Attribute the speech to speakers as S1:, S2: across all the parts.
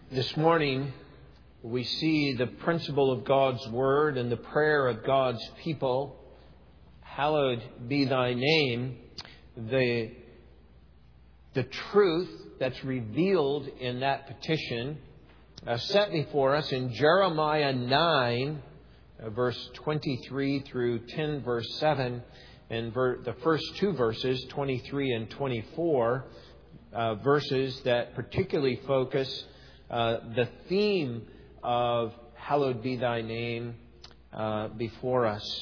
S1: This morning, we see the principle of God's Word and the prayer of God's people. Hallowed be thy name. The truth that's revealed in that petition set before us in Jeremiah 9, verse 23 through 10, verse 7, and the first two verses, 23 and 24, verses that particularly focus the theme of hallowed be thy name before us.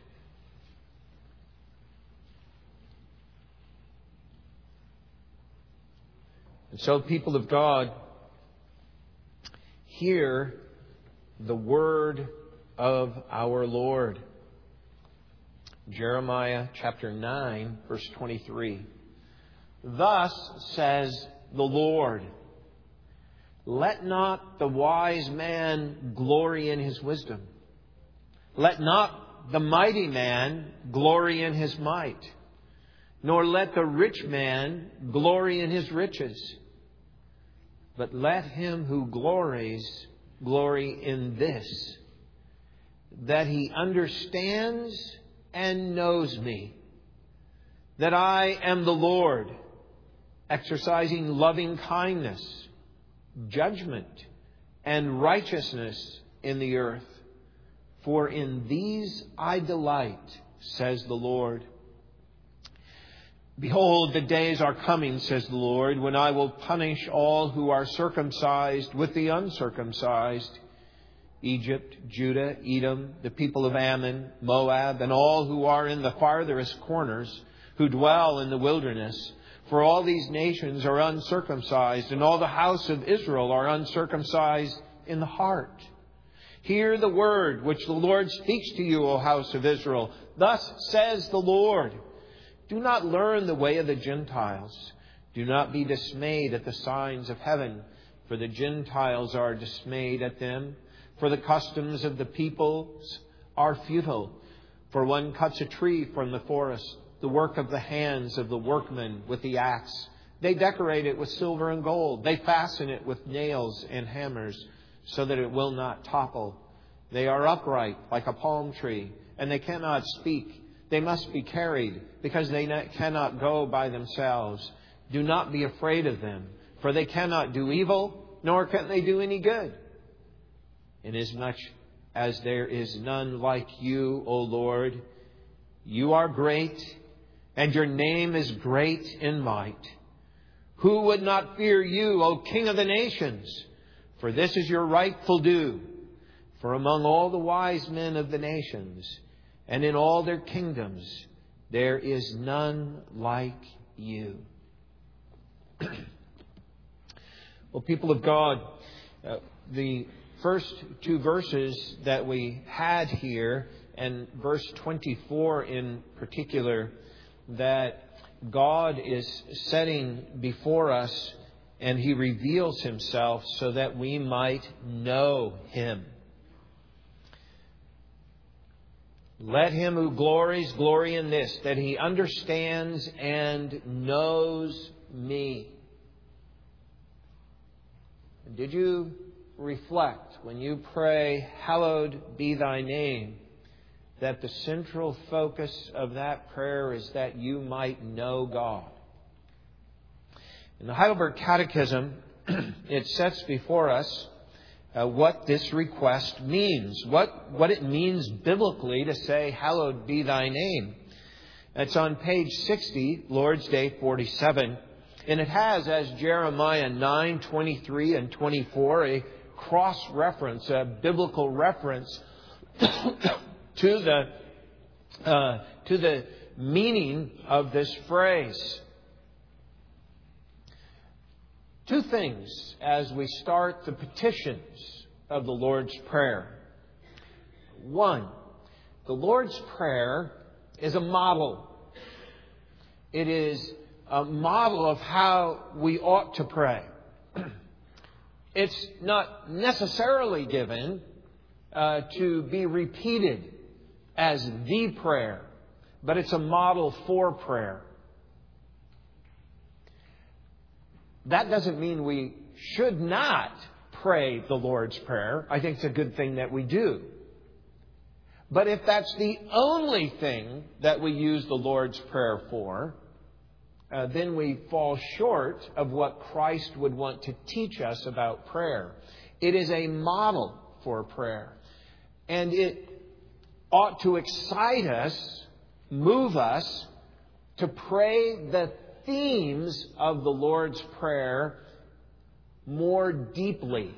S1: And so, people of God, hear the word of our Lord. Jeremiah chapter 9, verse 23. Thus says the Lord, let not the wise man glory in his wisdom. Let not the mighty man glory in his might. Nor let the rich man glory in his riches. But let him who glories glory in this, that he understands and knows me, that I am the Lord, exercising loving kindness, judgment, and righteousness in the earth. For in these I delight, says the Lord. Behold, the days are coming, says the Lord, when I will punish all who are circumcised with the uncircumcised. Egypt, Judah, Edom, the people of Ammon, Moab, and all who are in the farthest corners, who dwell in the wilderness. For all these nations are uncircumcised, and all the house of Israel are uncircumcised in the heart. Hear the word which the Lord speaks to you, O house of Israel. Thus says the Lord. Do not learn the way of the Gentiles. Do not be dismayed at the signs of heaven, for the Gentiles are dismayed at them. For the customs of the peoples are futile. For one cuts a tree from the forest, the work of the hands of the workmen with the axe. They decorate it with silver and gold. They fasten it with nails and hammers, so that it will not topple. They are upright like a palm tree, and they cannot speak. They must be carried, because they cannot go by themselves. Do not be afraid of them, for they cannot do evil, nor can they do any good. Inasmuch as there is none like you, O Lord, you are great, and your name is great in might. Who would not fear you, O King of the nations? For this is your rightful due. For among all the wise men of the nations, and in all their kingdoms, there is none like you. Well, people of God, the first two verses that we had here, and verse 24 in particular, that God is setting before us, and He reveals Himself so that we might know Him. Let him who glories glory in this, that he understands and knows me. Did you reflect when you pray, hallowed be thy name, that the central focus of that prayer is that you might know God? In the Heidelberg Catechism, it sets before us what this request means, what it means biblically to say, hallowed be thy name. It's on page 60, Lord's Day 47, and it has, as Jeremiah 9, 23 and 24, a cross-reference, a biblical reference to the meaning of this phrase. Two things as we start the petitions of the Lord's Prayer. One, the Lord's Prayer is a model. It is a model of how we ought to pray. It's not necessarily given to be repeated as the prayer, but it's a model for prayer. That doesn't mean we should not pray the Lord's Prayer. I think it's a good thing that we do. But if that's the only thing that we use the Lord's Prayer for, then we fall short of what Christ would want to teach us about prayer. It is a model for prayer. And it ought to excite us, move us, to pray the themes of the Lord's Prayer more deeply.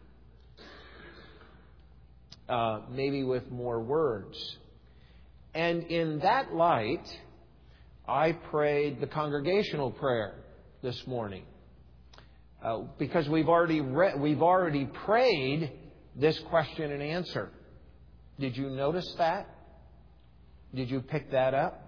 S1: Maybe with more words. And in that light, I prayed the congregational prayer this morning. Because we've already prayed this question and answer. Did you notice that? Did you pick that up?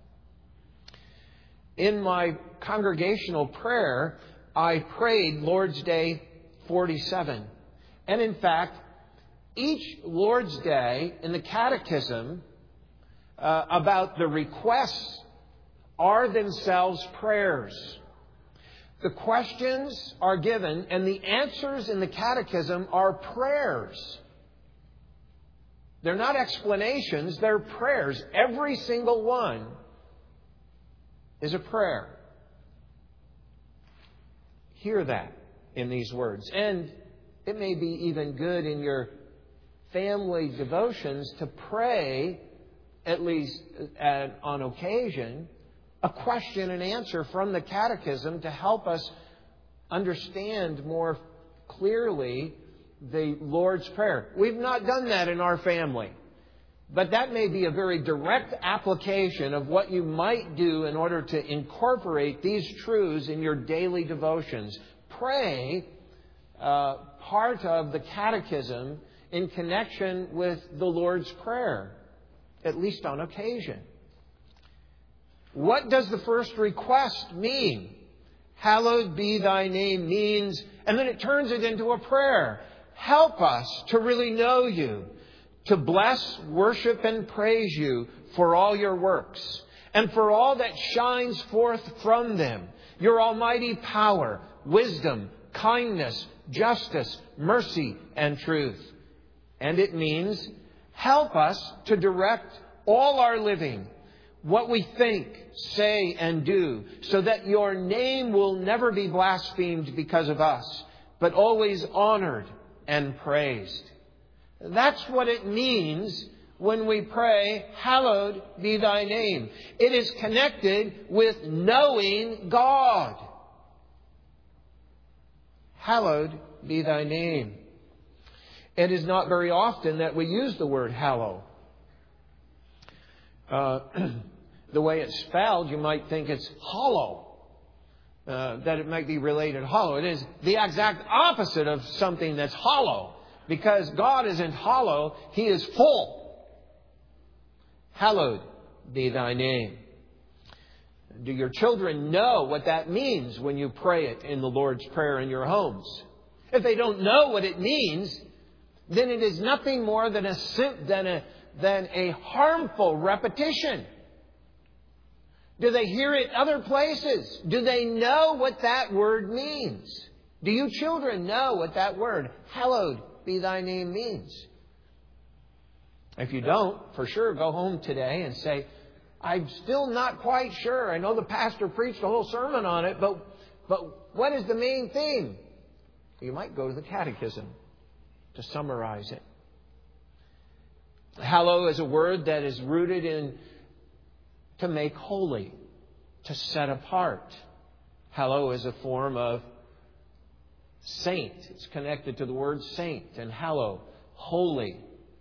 S1: In my congregational prayer, I prayed Lord's Day 47. And in fact, each Lord's Day in the Catechism about the requests are themselves prayers. The questions are given and the answers in the Catechism are prayers. They're not explanations, they're prayers. Every single one is a prayer. Hear that in these words. And it may be even good in your family devotions to pray, at least on occasion, a question and answer from the Catechism to help us understand more clearly the Lord's Prayer. We've not done that in our family. But that may be a very direct application of what you might do in order to incorporate these truths in your daily devotions. Pray part of the Catechism in connection with the Lord's Prayer, at least on occasion. What does the first request mean? Hallowed be thy name means, and then it turns it into a prayer. Help us to really know you, to bless, worship, and praise you for all your works, and for all that shines forth from them, your almighty power, wisdom, kindness, justice, mercy, and truth. And it means, help us to direct all our living, what we think, say, and do, so that your name will never be blasphemed because of us, but always honored and praised. That's what it means when we pray, hallowed be thy name. It is connected with knowing God. Hallowed be thy name. It is not very often that we use the word hallow. The way it's spelled, you might think it's hollow. That it might be related hollow. It is the exact opposite of something that's hollow. Because God isn't hollow, He is full. Hallowed be thy name. Do your children know what that means when you pray it in the Lord's Prayer in your homes? If they don't know what it means, then it is nothing more than a harmful repetition. Do they hear it other places? Do they know what that word means? Do you children know what that word, hallowed be thy name, means? If you don't, for sure, go home today and say, I'm still not quite sure. I know the pastor preached a whole sermon on it, but what is the main theme? You might go to the Catechism to summarize it. Hallow is a word that is rooted in to make holy, to set apart. Hallow is a form of saint. It's connected to the word saint and hallow, holy.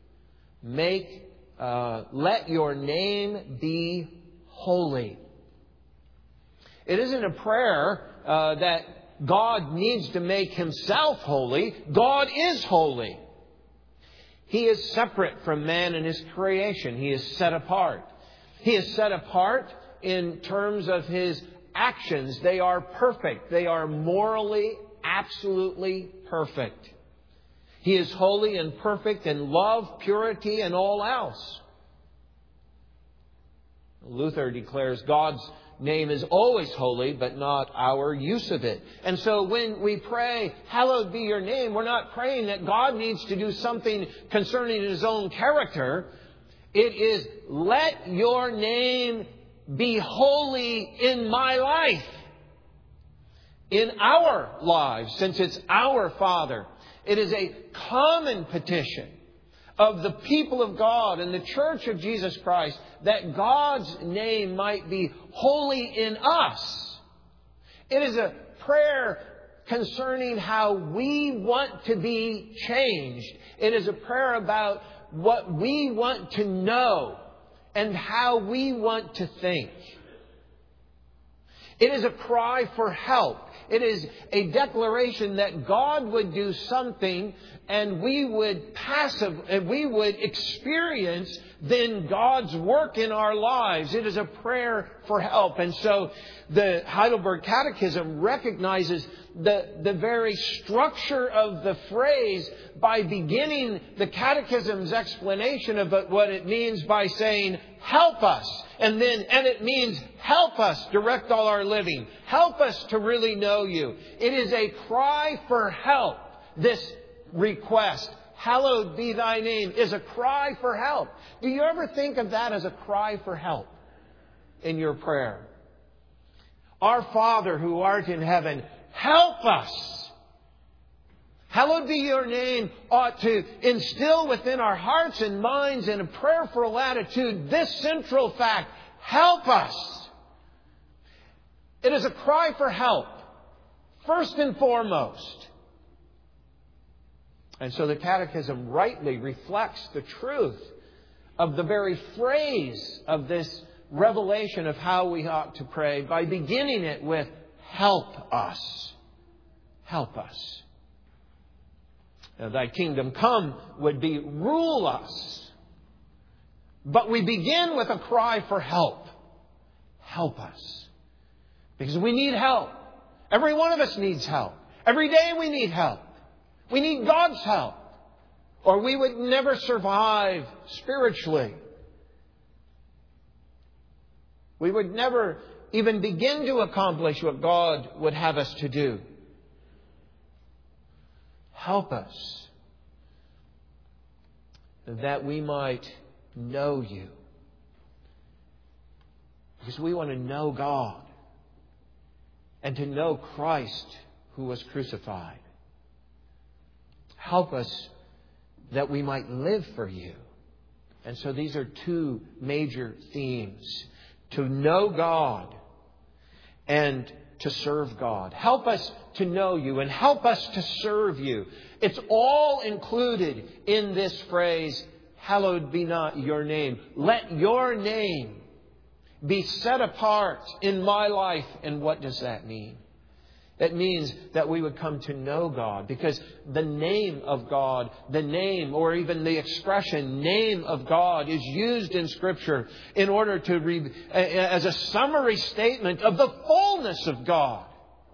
S1: Let your name be holy. It isn't a prayer that God needs to make Himself holy. God is holy. He is separate from man and his creation. He is set apart. He is set apart in terms of His actions. They are perfect. They are morally, absolutely perfect. He is holy and perfect in love, purity, and all else. Luther declares God's name is always holy, but not our use of it. And so when we pray, hallowed be your name, we're not praying that God needs to do something concerning His own character. It is, let your name be holy in my life, in our lives, since it's our Father. It is a common petition of the people of God and the Church of Jesus Christ that God's name might be holy in us. It is a prayer concerning how we want to be changed. It is a prayer about what we want to know and how we want to think. It is a cry for help. It is a declaration that God would do something and we would experience then God's work in our lives. It is a prayer for help. And so the Heidelberg Catechism recognizes the very structure of the phrase by beginning the Catechism's explanation of what it means by saying, help us. And it means help us direct all our living. Help us to really know you. It is a cry for help. This request, hallowed be thy name, is a cry for help. Do you ever think of that as a cry for help in your prayer? Our Father who art in heaven, help us. Hallowed be your name ought to instill within our hearts and minds in a prayerful attitude this central fact: help us. It is a cry for help, first and foremost. And so the Catechism rightly reflects the truth of the very phrase of this revelation of how we ought to pray by beginning it with, help us. Help us. Now, thy kingdom come would be, rule us. But we begin with a cry for help. Help us. Because we need help. Every one of us needs help. Every day we need help. We need God's help, or we would never survive spiritually. We would never even begin to accomplish what God would have us to do. Help us that we might know you. Because we want to know God and to know Christ who was crucified. Help us that we might live for you. And so these are two major themes: to know God and to serve God. Help us to know you and help us to serve you. It's all included in this phrase, hallowed be not your name. Let your name be set apart in my life. And what does that mean? It means that we would come to know God, because the name of God, the name or even the expression name of God is used in Scripture in order to as a summary statement of the fullness of God.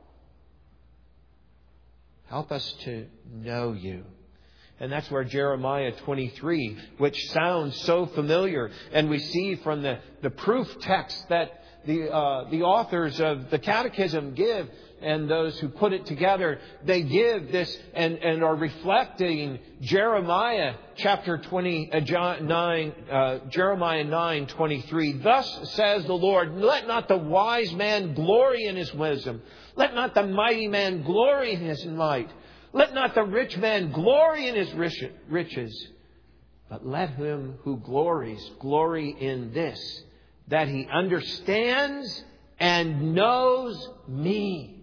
S1: Help us to know you. And that's where Jeremiah 23, which sounds so familiar, and we see from the proof text that the authors of the Catechism give, and those who put it together, they give this and are reflecting Jeremiah chapter 9, Jeremiah 9:23. Thus says the Lord, let not the wise man glory in his wisdom. Let not the mighty man glory in his might. Let not the rich man glory in his riches. But let him who glories glory in this, that he understands and knows me.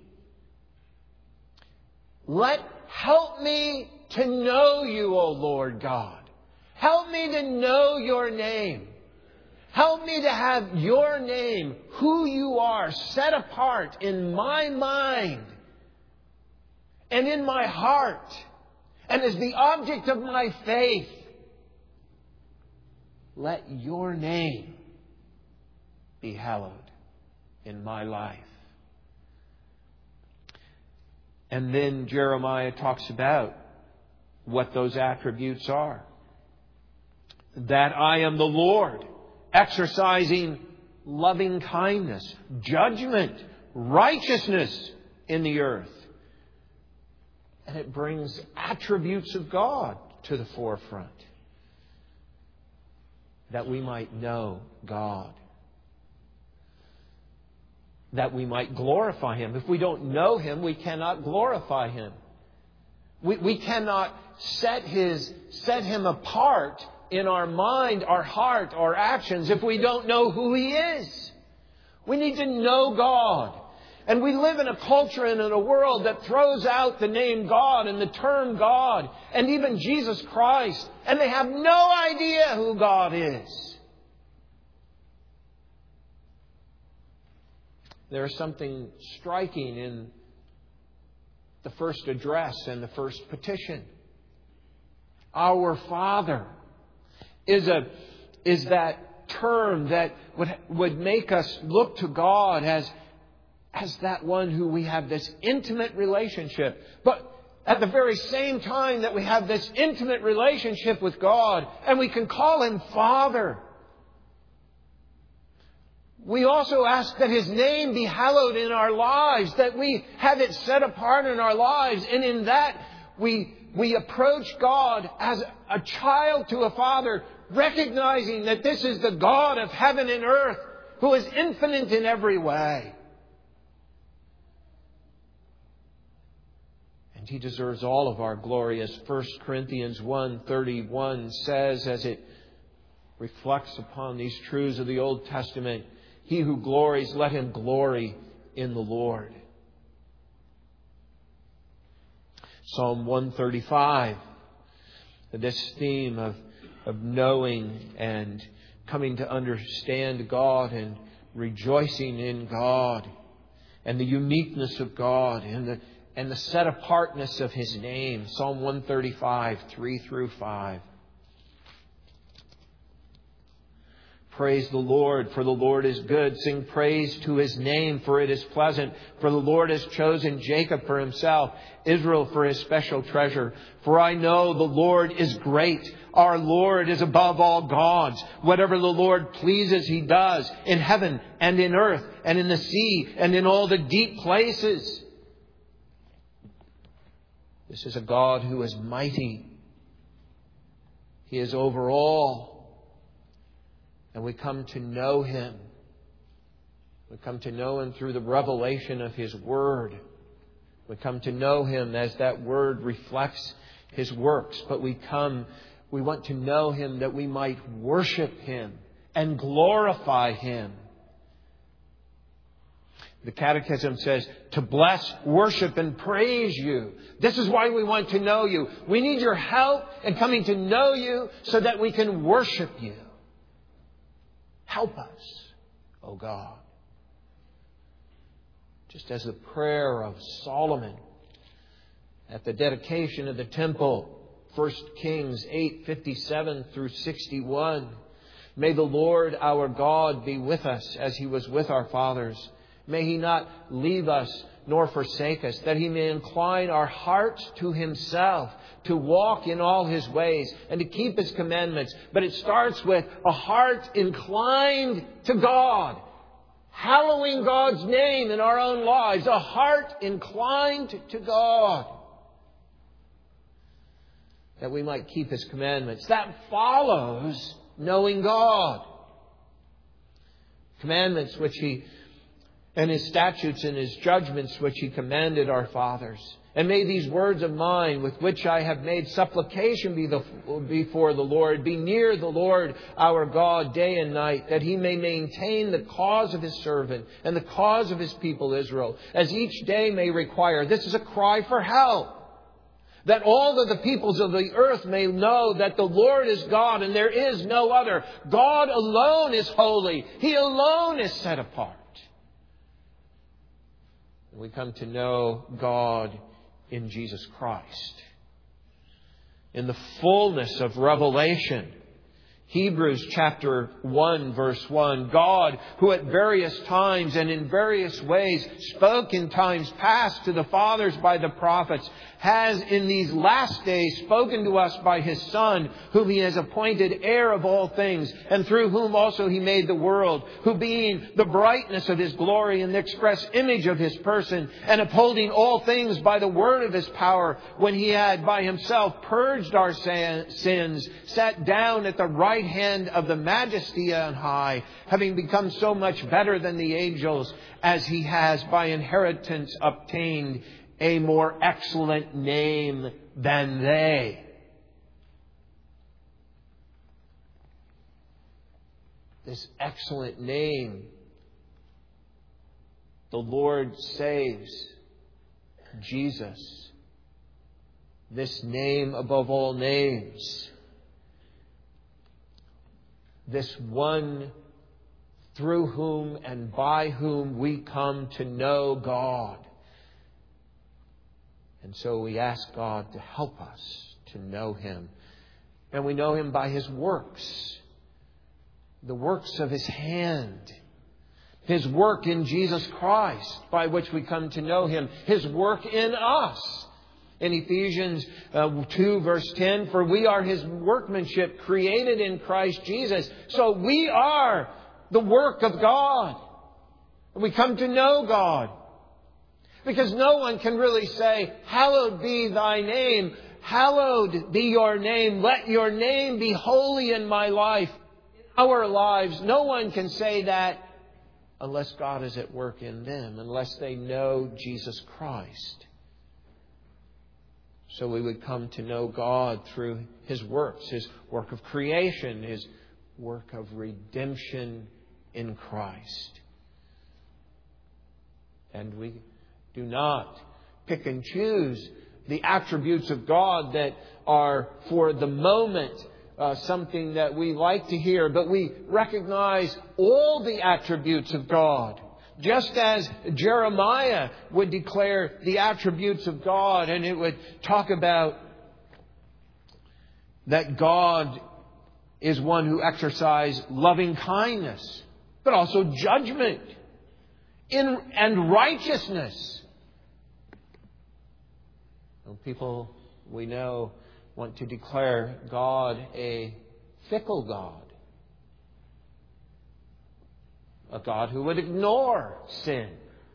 S1: Help me to know you, O Lord God. Help me to know your name. Help me to have your name, who you are, set apart in my mind and in my heart and as the object of my faith. Let your name be hallowed in my life. And then Jeremiah talks about what those attributes are. That I am the Lord, exercising loving kindness, judgment, righteousness in the earth. And it brings attributes of God to the forefront, that we might know God, that we might glorify Him. If we don't know Him, we cannot glorify Him. We cannot set Him apart in our mind, our heart, our actions if we don't know who He is. We need to know God. And we live in a culture and in a world that throws out the name God and the term God and even Jesus Christ. And they have no idea who God is. There is something striking in the first address and the first petition. Our Father is that term that would make us look to God as that one who we have this intimate relationship. But at the very same time that we have this intimate relationship with God, and we can call Him Father, we also ask that His name be hallowed in our lives, that we have it set apart in our lives. And in that, we approach God as a child to a father, recognizing that this is the God of heaven and earth, who is infinite in every way. And He deserves all of our glory, as 1 Corinthians 1:31 says, as it reflects upon these truths of the Old Testament. He who glories, let him glory in the Lord. Psalm 135, this theme of knowing and coming to understand God and rejoicing in God and the uniqueness of God and the set-apartness of His name. Psalm 135, 3 through 5. Praise the Lord, for the Lord is good. Sing praise to His name, for it is pleasant. For the Lord has chosen Jacob for Himself, Israel for His special treasure. For I know the Lord is great. Our Lord is above all gods. Whatever the Lord pleases, He does, in heaven and in earth and in the sea and in all the deep places. This is a God who is mighty. He is over all. And we come to know Him. We come to know Him through the revelation of His Word. We come to know Him as that Word reflects His works. But we want to know Him that we might worship Him and glorify Him. The Catechism says, to bless, worship, and praise You. This is why we want to know You. We need Your help in coming to know You so that we can worship You. Help us, O God. Just as the prayer of Solomon at the dedication of the temple, 1 Kings 8:57 through 61. May the Lord our God be with us as He was with our fathers. May He not leave us nor forsake us, that He may incline our hearts to Himself, to walk in all His ways and to keep His commandments. But it starts with a heart inclined to God, hallowing God's name in our own lives, a heart inclined to God, that we might keep His commandments. That follows knowing God. Commandments which He, and His statutes and His judgments which He commanded our fathers. And may these words of mine, with which I have made supplication before the Lord, be near the Lord our God day and night, that He may maintain the cause of His servant and the cause of His people Israel, as each day may require. This is a cry for help. That all of the peoples of the earth may know that the Lord is God and there is no other. God alone is holy. He alone is set apart. And we come to know God in Jesus Christ, in the fullness of revelation. Hebrews chapter 1 verse 1. God, who at various times and in various ways spoke in times past to the fathers by the prophets, has in these last days spoken to us by His Son, whom He has appointed heir of all things, and through whom also He made the world, who being the brightness of His glory and the express image of His person, and upholding all things by the word of His power, when He had by Himself purged our sins, sat down at the right hand of the Majesty on high, having become so much better than the angels, as He has by inheritance obtained a more excellent name than they. This excellent name, the Lord saves, Jesus. This name above all names. This one through whom and by whom we come to know God. And so we ask God to help us to know Him. And we know Him by His works. The works of His hand. His work in Jesus Christ, by which we come to know Him. His work in us. In Ephesians 2 verse 10, for we are His workmanship created in Christ Jesus. So we are the work of God. We come to know God. Because no one can really say, hallowed be thy name. Hallowed be your name. Let your name be holy in my life, in our lives. No one can say that unless God is at work in them, unless they know Jesus Christ. So we would come to know God through His works, His work of creation, His work of redemption in Christ. And we do not pick and choose the attributes of God that are for the moment something that we like to hear, but we recognize all the attributes of God. Just as Jeremiah would declare the attributes of God, and it would talk about that God is one who exercises loving kindness, but also judgment and righteousness. People we know want to declare God a fickle God. A God who would ignore sin.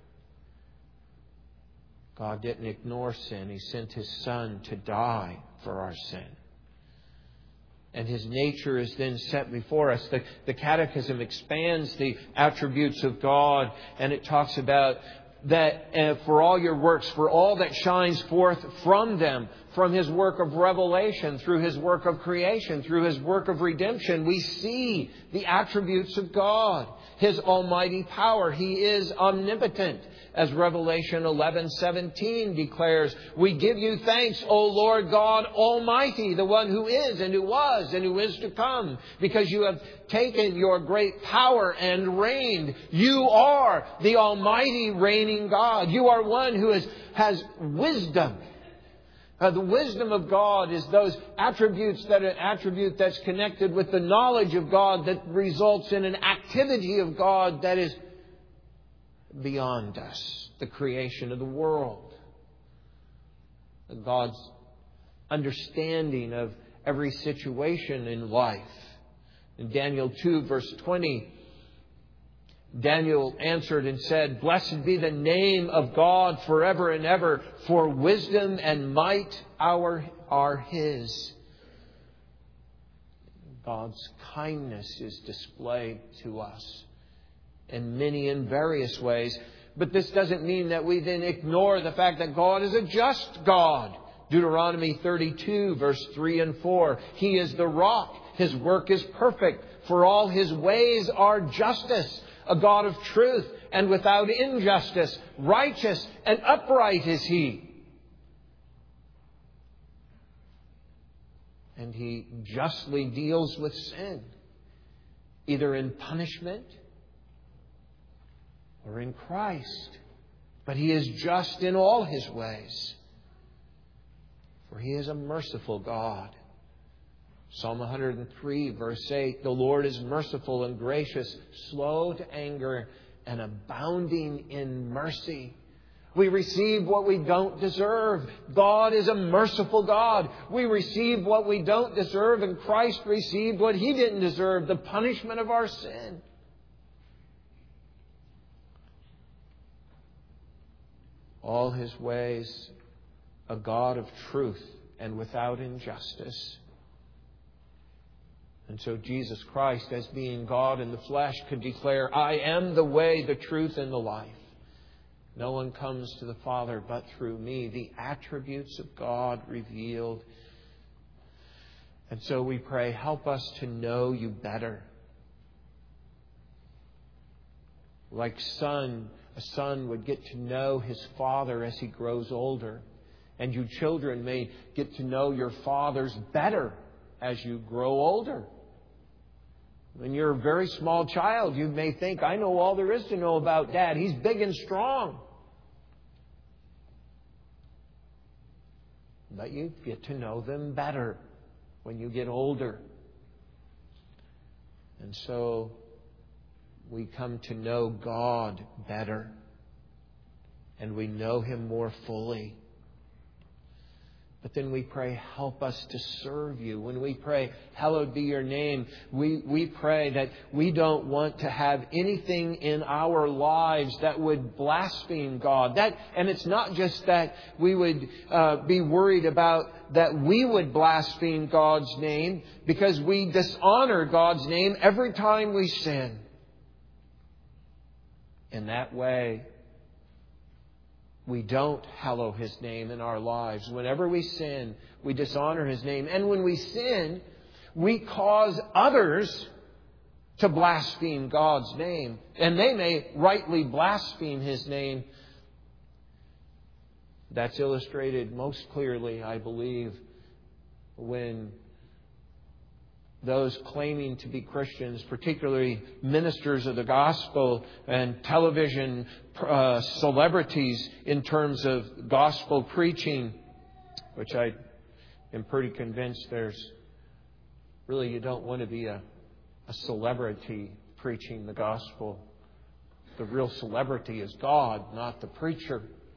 S1: God didn't ignore sin. He sent His Son to die for our sin. And His nature is then set before us. The Catechism expands the attributes of God, and it talks about that for all your works, for all that shines forth from them, from His work of revelation, through His work of creation, through His work of redemption, we see the attributes of God. His almighty power. He is omnipotent. As Revelation 11:17 declares, we give you thanks, O Lord God Almighty, the one who is and who was and who is to come, because you have taken your great power and reigned. You are the almighty reigning God. You are one who has wisdom. The wisdom of God is those attributes that an attribute that's connected with the knowledge of God that results in an activity of God that is beyond us, the creation of the world. God's understanding of every situation in life. In Daniel 2 verse 20, Daniel answered and said, blessed be the name of God forever and ever, for wisdom and might are His. God's kindness is displayed to us in many and various ways. But this doesn't mean that we then ignore the fact that God is a just God. Deuteronomy 32 verse 3 and 4. He is the rock. His work is perfect. For all His ways are justice. A God of truth and without injustice. Righteous and upright is He. And He justly deals with sin. Either in punishment or in Christ. But He is just in all His ways. For He is a merciful God. Psalm 103 verse 8, the Lord is merciful and gracious, slow to anger and abounding in mercy. We receive what we don't deserve. God is a merciful God. We receive what we don't deserve, and Christ received what He didn't deserve, the punishment of our sin. All His ways, a God of truth and without injustice. And so Jesus Christ, as being God in the flesh, could declare, I am the way, the truth, and the life. No one comes to the Father but through me. The attributes of God revealed. And so we pray, help us to know You better. Like a son would get to know his father as he grows older. And you children may get to know your fathers better as you grow older. When you're a very small child, you may think, I know all there is to know about Dad. He's big and strong. But you get to know them better when you get older. And so we come to know God better. And we know Him more fully. But then we pray, help us to serve You. When we pray, hallowed be Your name, we pray that we don't want to have anything in our lives that would blaspheme God. And it's not just that we would be worried about that we would blaspheme God's name, because we dishonor God's name every time we sin. In that way, we don't hallow His name in our lives. Whenever we sin, we dishonor His name. And when we sin, we cause others to blaspheme God's name. And they may rightly blaspheme His name. That's illustrated most clearly, I believe, when those claiming to be Christians, particularly ministers of the gospel and television celebrities in terms of gospel preaching, which I am pretty convinced you don't want to be a celebrity preaching the gospel. The real celebrity is God, not the preacher.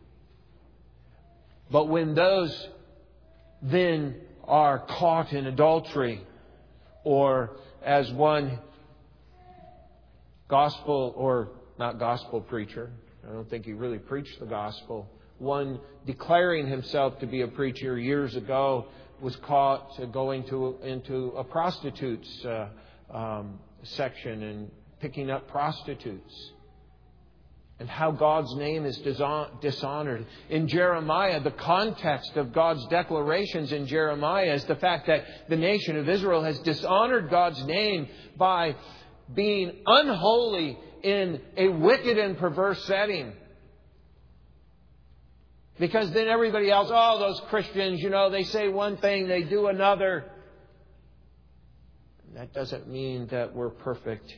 S1: But when those then are caught in adultery, or as one gospel or not gospel preacher, I don't think he really preached the gospel, one declaring himself to be a preacher years ago was caught going into a prostitute's section and picking up prostitutes. And how God's name is dishonored. In Jeremiah, the context of God's declarations in Jeremiah is the fact that the nation of Israel has dishonored God's name by being unholy in a wicked and perverse setting. Because then everybody else, those Christians, they say one thing, they do another. That doesn't mean that we're perfect.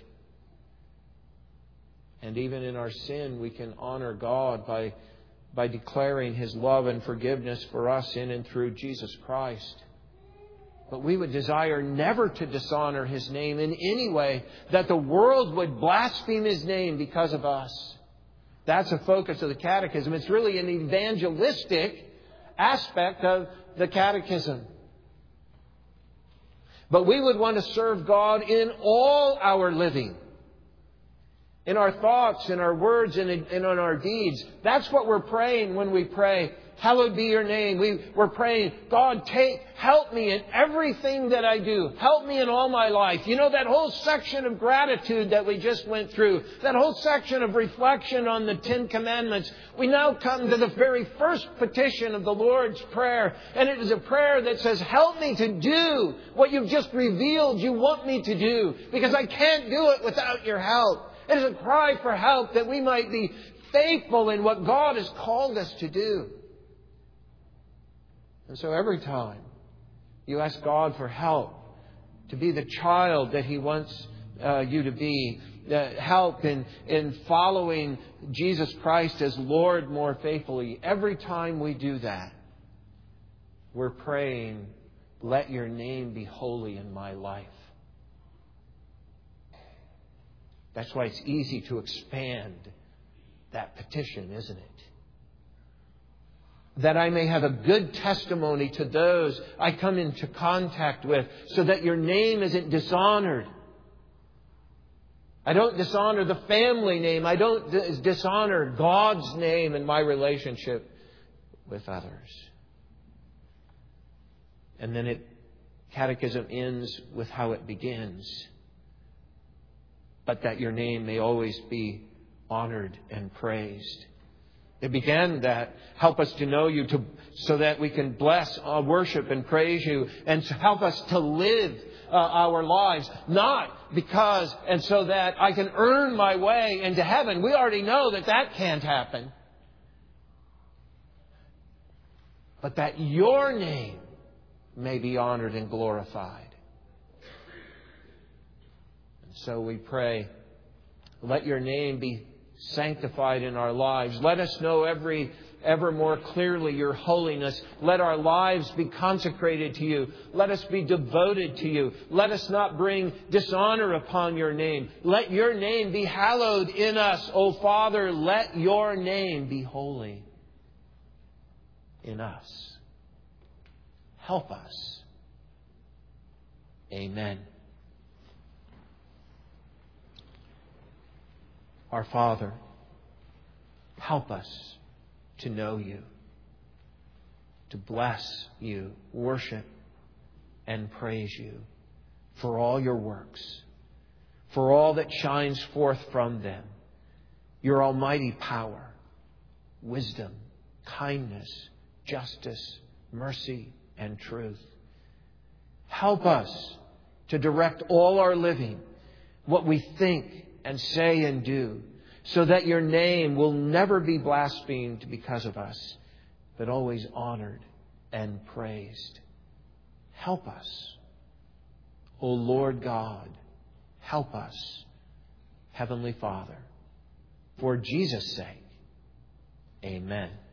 S1: And even in our sin, we can honor God by declaring His love and forgiveness for us in and through Jesus Christ. But we would desire never to dishonor His name in any way, that the world would blaspheme His name because of us. That's the focus of the Catechism. It's really an evangelistic aspect of the Catechism. But we would want to serve God in all our living. In our thoughts, in our words, and in our deeds. That's what we're praying when we pray, hallowed be Your name. We're praying, God, help me in everything that I do. Help me in all my life. That whole section of gratitude that we just went through, that whole section of reflection on the 10 Commandments, we now come to the very first petition of the Lord's Prayer. And it is a prayer that says, help me to do what You've just revealed You want me to do, because I can't do it without Your help. It is a cry for help that we might be faithful in what God has called us to do. And so every time you ask God for help to be the child that He wants you to be, help in following Jesus Christ as Lord more faithfully, every time we do that, we're praying, let Your name be holy in my life. That's why it's easy to expand that petition, isn't it? that I may have a good testimony to those I come into contact with, so that your name isn't dishonored. I don't dishonor the family name. I don't dishonor God's name in my relationship with others. And then Catechism ends with how it begins. But that your name may always be honored and praised. It began that. Help us to know you so that we can bless, worship and praise you. And to help us to live our lives. Not because and so that I can earn my way into heaven. We already know that can't happen. But that your name may be honored and glorified. And so we pray, let your name be sanctified in our lives. Let us know ever more clearly your holiness. Let our lives be consecrated to you. Let us be devoted to you. Let us not bring dishonor upon your name. Let your name be hallowed in us. O Father, let your name be holy in us. Help us. Amen. Our Father, help us to know you, to bless you, worship and praise you for all your works, for all that shines forth from them, your almighty power, wisdom, kindness, justice, mercy, and truth. Help us to direct all our living, what we think and say and do, so that your name will never be blasphemed because of us, but always honored and praised. Help us. O Lord God, help us. Heavenly Father, for Jesus' sake, amen.